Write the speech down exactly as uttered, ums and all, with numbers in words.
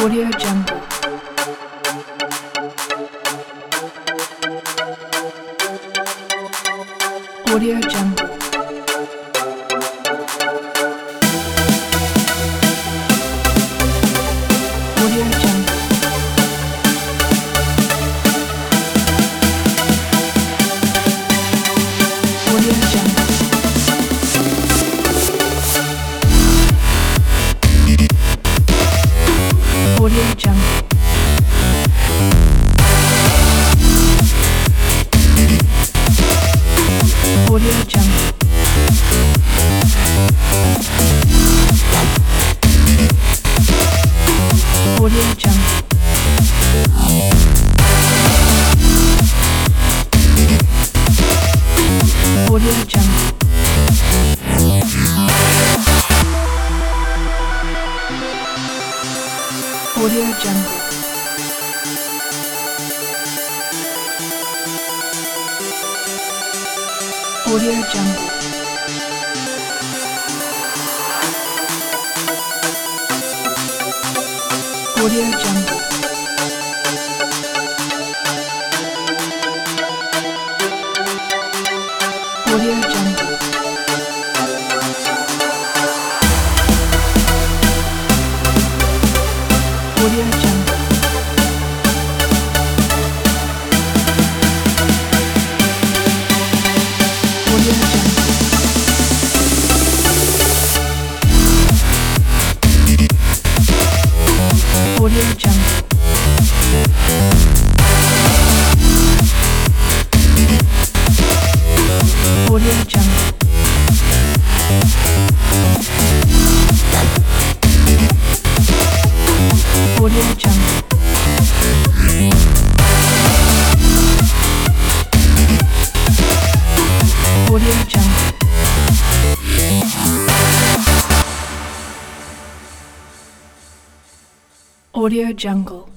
Audio Jungle. Audio Jungle. Audio Jungle. Audio Jungle. Audio Jungle. Audio Jungle. Audio Jungle. Audio Jungle. Audio Jungle. Audio Jungle. Audio Jungle. Audio Jungle. Audio Jungle. Audio Jungle. Audio Jungle. Audio Jungle. Audio Jungle. Audio Jungle. Audio Jungle.